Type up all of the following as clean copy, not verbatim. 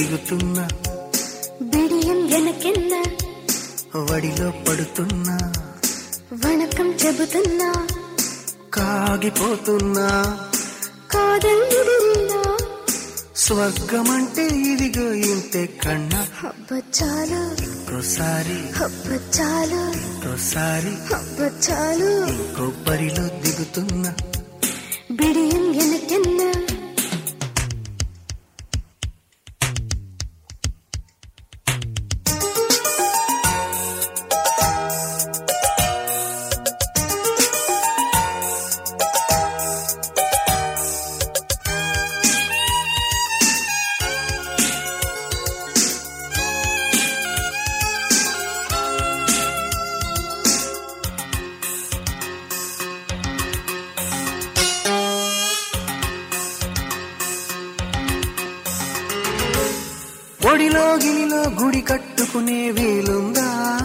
దిగుతున్నా, బిడియం వెనకెన్న వడిలో పడుతున్నా, వణకం చెబుతున్నా, కాగిపోతున్నా, కాదల్లుడినా స్వర్గమంటే ఇదిగో ఇంతే కన్నా. హబ్బ చాలు ఇంకోసారి హబ్బ చాలు ఇంకోసారి హబ్బ చాలు ఇంకో బరిలో దిగుతున్నా, బిడియం వెనకెన్న ఒడిలో గిలిలో గుడి కట్టుకునే వీలుందా,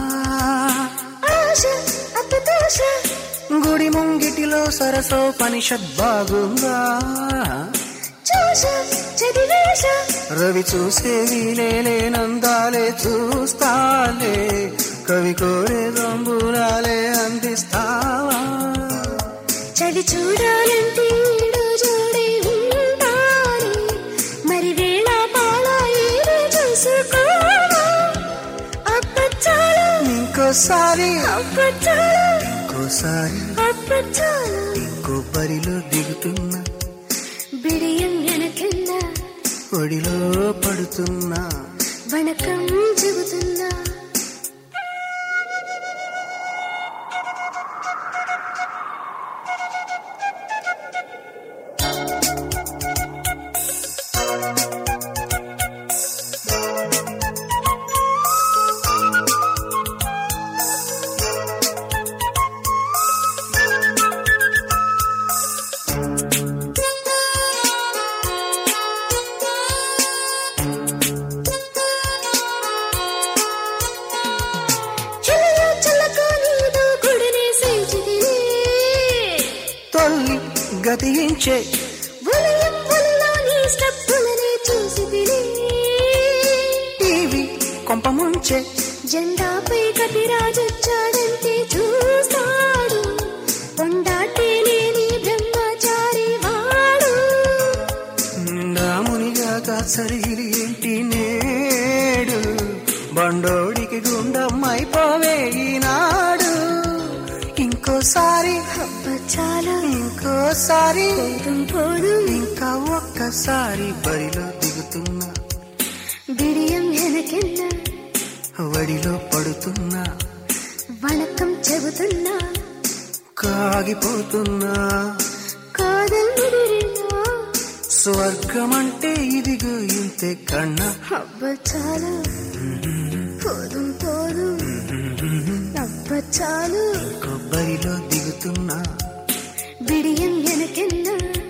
ఆశ అపదోష గుడి ముంగిటిలో సరసోపనిషద్ బాగుందా, చూష చదివేశ రవి చూసే వీలేనందాలే చూస్తాలే, కవి కోరే రంబురాలే అందిస్తావా, చవి చూడాలంటే ఈడు జోడే ఉండాలి, మరి వేళ పాల ఏడు చూసుకోవా, అబ్బ చాలు ఇంకోసారి అబ్బ చాలు ఇంకోసారి అబ్బ చాలు ఇంకో బరిలో దిగుతున్నా, బిడియం వెనకెన్న ఒడిలో పడుతున్నా, వణకం చెబుతున్నా. తొల్లి గతించే ఉలయం ఉల్లోని స్టెప్పులనే చూసిదిలే, టీవీ కొంప ముంచే జెండాపై కపిరాజొచ్చాడంటే చూస్తాడు, కొండాటే లేని బ్రహ్మచారి వాడు, నిండా మునిగాక సరిగిలి ఏంటి నేడు, బండోడికి గుండమ్మైపోవే ఈనాడు, ఇంకోసారి హబ్బ చాలు ఇంకోసారి పోదుం పోదుం ఇంకా ఒక్కసారి బరిలో దిగుతున్నా, బిడియం వెనకెన్న వడిలో పడుతున్నా, వణకం చెబుతున్నా, కాగిపోతున్నా, కాదల్లుడినా స్వర్గమంటే ఇదిగో ఇంతే కన్నా. హబ్బ చాలు పోదుం పోదుం అబ్బ చాలు కొబ్బరిలో దిగుతున్నా, బిడియం వెనకెన్న